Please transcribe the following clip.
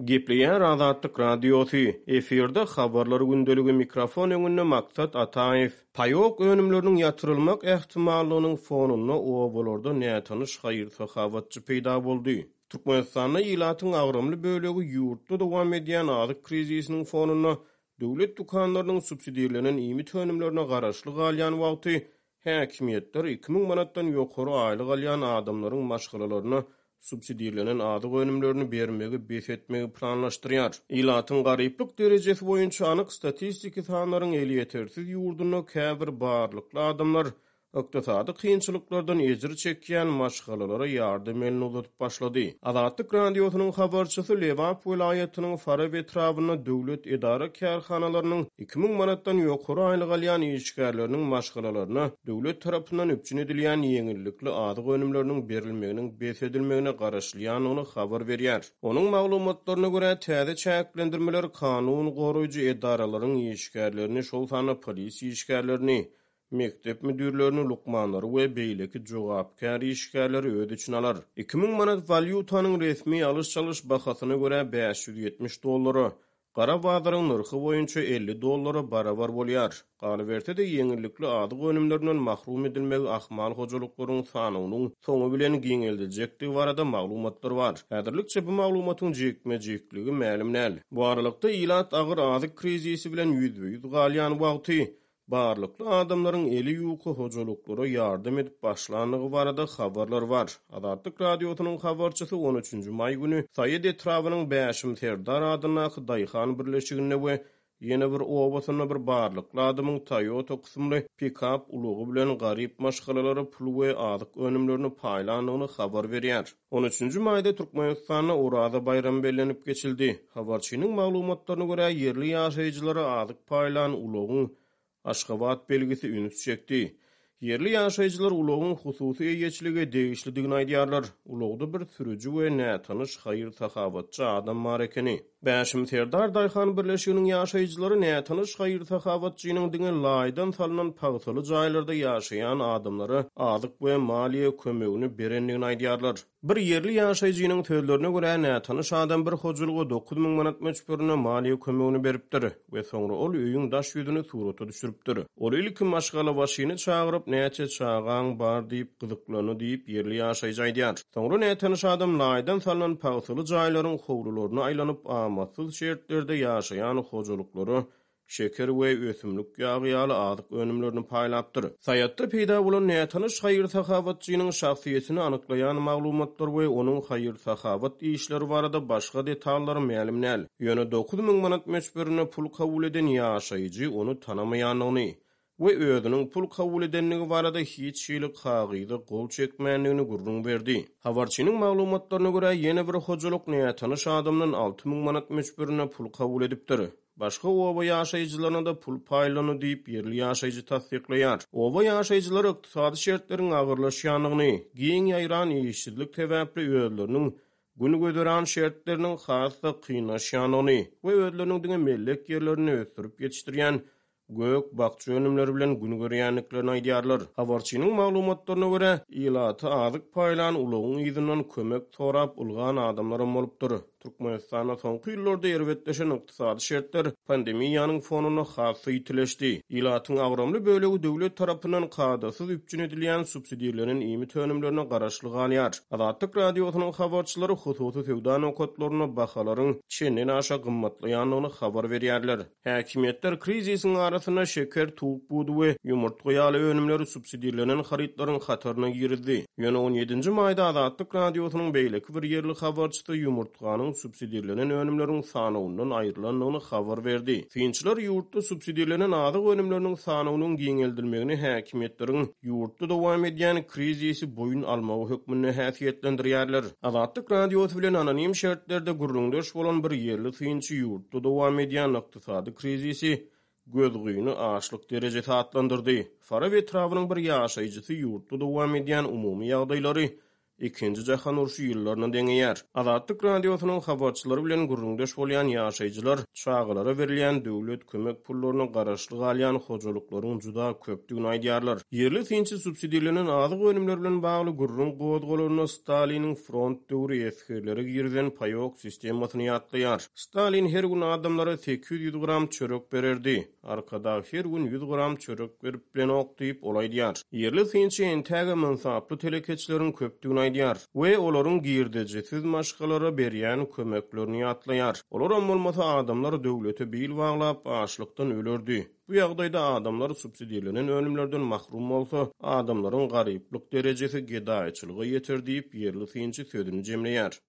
Gepleyen Azatlyk radiosu efirde habarlar gündeligi mikrofon öňünde maksat Ataev. Paýok önümleriniň ýatyrylmak ähtimallygynyň fonuna owalarda nätanyş haýır-sahabatçy peýda boldy. Türkmenistanda ýylatyň agrymly bölegi ýurtda dowam edýän azyk krizisiniň fonuna döwlet dukanlarynyň subsidiýalenen ýymit önümlerine garaşly galýan wagty häkimetler 2000 manatdan ýokary aýlyk alýan adamlaryň maşgalalaryna subsidiýalenen adyk önümlerini bermegi besetmegi planlaşdyrýar. Ýylatyň garyplyk derejesi boýunça anyk statistiki sanlaryň eli ýetersiz ýurduny käbir barlykly adamlar ykdysady kynçylyklardan ejir çekýän maşgalalara ýardym elini uzatyp başlady. Azatlyk radiosynyň habarçysy Lewap vilayatynyň Farab etrawyna döwlet edara kärhanalarynyň 2000 manatdan ýokary aýlyk alýan işgärleriniň maşgalalaryna döwlet tarapyndan öpçün edilýän ýeňillikli adyk önümleriniň berilmeginiň besedilmegine garaşlýanyny habar berýär. Onuň maglumatlaryna görä täze çäklendirmeler kanun goraýjy edaralaryň işgärlerini, şol sany polis işgärlerini, mektep müdürlerini, lukmanları we beýleki jogapkär işgärleri öde üçin alar. 2000 manat valyutanyň resmi alış-çalış bahasyna görä $570, gara bazaryň narhy boýunça $50 barabar bolýar. Galabertede ýeňillikli adyk önümlerinden mahrum edilmegi ahmal hojalyklaryň sanynyň soňu bilen giňeldijekdigi barada maglumatlar bar. Häzirlikçe bu maglumatyň jekme-jekligi ma'lum näl. Bu aralykda ýylat agyr azyk krizisi bilen ýüzbe-ýüz galýan wagty barlykly adamlaryň eli ýuky hojalyklara ýardym edip başlandygy barada habarlar bar. Azatlyk radiosynyň habarçysy 13 may güni Saýed etrawynyň Bäşim Serdar adynaky daýhan birleşigine we ýene bir owasyna bir barlykly adamyň Toyota kysymly pick-up ulugy bilen garyp maşgalalary pul we azyk önümlerini paýlandygyny habar berýär. 13 maýda Türkmenistanda Oraza bayram bellenip geçildi. Habarçynyň maglumatlaryna görä ýerli ýaşaýjylara azyk paýlan ulugyň Aşgabat belgisi ünüs çekdi. Yerli ýaşaýjylar ulugyň hususy eýeçiligi degişlidigini aýdýarlar. Ulugda bir sürüji we nätanyş haýır-sahabatçy adam bar ekeni. Bäşim Serdar daýhan birleşiginiň ýaşaýjylary nätanyş haýır-sahabatçynyň diňe laýdan salynan pagsaly jaýlarda ýaşaýan adamlara azyk we maliýe kömegini berenligini aýdýarlar. Bir yerli ýaşaýjynyň sözlerine görä nätanyş adam bir hojalyga 9000 manat meçberine maliýe kömegini beripdir we soňra ol öýüň daş ýüzüni surata düşüripdir. Ol ilki maşgala başyny çagyryp näçe çagaň bar diýip gyzyklany diýip yerli ýaşaýjy aýdýar. Soňra nätanyş adam laýdan salynan pagsaly jaýlaryň howrularyna aýlanyp amatsız şertlerde ýaşaýan hojalyklary şeker we ösümlik ýagy azyk önümlerini paýlapdyr. Saýatda peýda bolan nätanyş haýır-sahabatçynyň şahsiýetini anyklaýan maglumatlar we onuň haýır-sahabat işleri barada başga detallar ma'lum näl. Ýöne 9000 manat meçberine pul kabul eden ýaşaýjy onu tanamaýanyny we özüniň pul kabul edennigi barada hiç şeýle kagyda gol çekmänligini gurrun berdi. Habarçynyň maglumatlaryna görä ýene bir hojalyk nätanyş adamdan 6000 manat meçberine pul kabul edipdir. Başga oba ýaşaýjylaryna da pul paýlany diýip yerli ýaşaýjy tasdikleýär. Oba ýaşaýjylar ykdysady şertleriň agyrlaşýanyny, giň ýaýran ýeşillik täbäpli özleriniň günü gödüren şertleriniň hasda kıynaşýanyny we özleriniň diňe mellek ýerlerini ösdürip ýetişdirýän gök bakçy önümleri bilen gün görýänliklerini aýdýarlar. Habarçynyň maglumatlaryna görä, ýylaty azyk paýlan ulugyň ýüzünden kömek sorap ulgan adamlar bolupdyr. Türkmenistanda soňky ýyllarda erwetleşen ykdysady şertler pandemiýanyň fonuna hasy ýitileşdi. Ýylatyň agrymly bölegi döwlet tarapyndan kadasyz üpçün edilýän subsidiýalenen ýymit önümlerine garaşly galýar. Azatlyk radiosynyň habarçylary hususy sewda nokatlaryna bahalaryň çenden aşa gymmatlaýanyny habar berýärler. Häkimetler krizisiň arasyna şeker, tuğuk budu we ýumurtga ýaly önümleri subsidiýalenen haritlaryň hataryna girdi. Ýöne 17 maýda Azatlyk radiosynyň beýleki bir ýerli habarçysy ýumurtganyň subsidiýalenen önümleriň sanynyň aýrylanyny habar berdi. Finçiler ýurtda subsidiýalenen azyk önümleriniň sanynyň giňeldilmegini häkimetleriň ýurtda dowam edýän krizisi boyun almagy hökmüne häsiýetlendirýärler. Azatlyk radiosy bilen anonim şertlerde gurrundaş bolan bir ýerli finçi ýurtda dowam edýän ykdysady krizisi gözgüýüni aşlyk derejesi atlandyrdy. Farab etrawynyň bir ýaşaýjysy ýurtda dowam edýän umumy ýagdaýlary Ikinji jahan uruşy ýyllaryna deňeýär. Azatlyk radiosynyň habarçylary bilen gurrundaş bolýan ýaşaýjylar çağlara berilýän döwlet kömek pullaryny garaşlyk alýan hojalyklaryň juda köpdigini aýdýarlar. Yerli tinçi subsidiýalenen azyk önümler bilen bagly gurrun gowdgalaryna Staliniň front döwri eskerleri girden payok sistemasyny ýatlaýar. Stalin her gün adamlara 800 gram çörek bererdi. Arkada her gün 100 gram çörek berip bilen okdyp olaýdýar. Yerli tinçi entäge mansaply telekeçleriň köpdigini aýdýar we olaryň girdejesiz maşgalara berýän kömeklerini ýatlaýar. Olar bolmasa adamlar döwlete bil baglap açlykdan ölerdi. Bu ýagdaýda adamlar subsidiýalenen önümlerden mahrum bolsa, adamlaryň garyplyk derejesi gedaýçylygy ýetir diýip yerli tinçi sözüni jemleýär.